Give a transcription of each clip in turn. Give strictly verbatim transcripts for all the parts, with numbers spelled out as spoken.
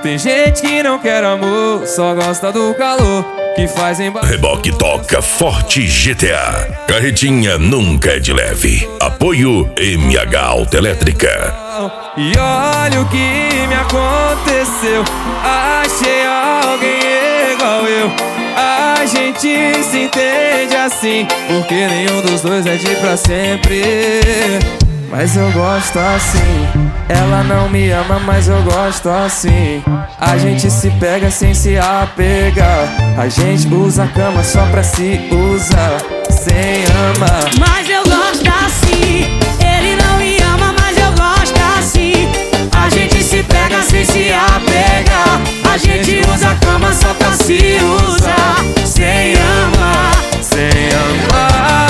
Tem gente que não quer amor, só gosta do calor que faz em... Reboque toca Forte G T A. Carretinha nunca é de leve. Apoio M H Autoelétrica. E olha o que me aconteceu. Achei alguém igual eu. A gente se entende assim, porque nenhum dos dois é de pra sempre. Mas eu gosto assim. Ela não me ama, mas eu gosto assim. A gente se pega sem se apegar. A gente usa a cama só pra se usar, sem amar. Mas eu gosto assim. Ele não me ama, mas eu gosto assim. A gente se pega sem se apegar. A gente usa a cama só pra se usar, sem amar, sem amar.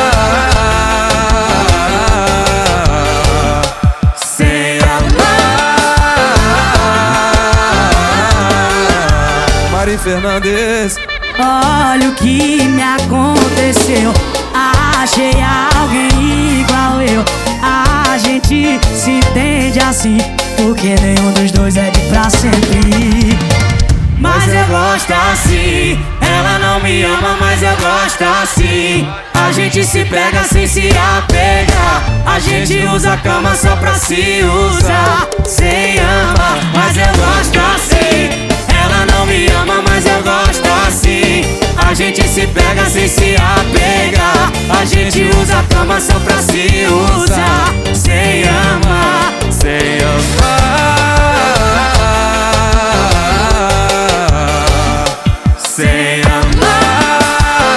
Mari Fernandes. Olha o que me aconteceu. Achei alguém igual eu. A gente se entende assim, porque nenhum dos dois é de pra sempre. Mas eu gosto assim. Ela não me ama, mas eu gosto assim. A gente se pega sem se apegar. A gente usa a cama só pra se usar, sem amar. Mas eu gosto assim. Ela não me ama, mas eu gosto assim. A gente se pega sem se apegar. A gente usa a cama só pra se usar, sem amar, sem amar, sem amar.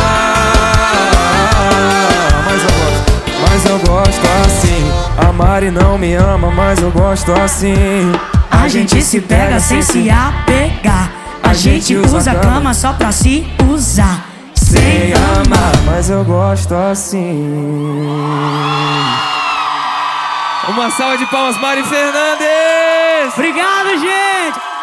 Mas eu gosto, mas eu gosto assim. A Mari não me ama, mas eu gosto assim. A gente se pega sem se apegar. A gente usa a cama só pra se usar, sem amar. Mas eu gosto assim. Uma salva de palmas, Mari Fernandes! Obrigado, gente!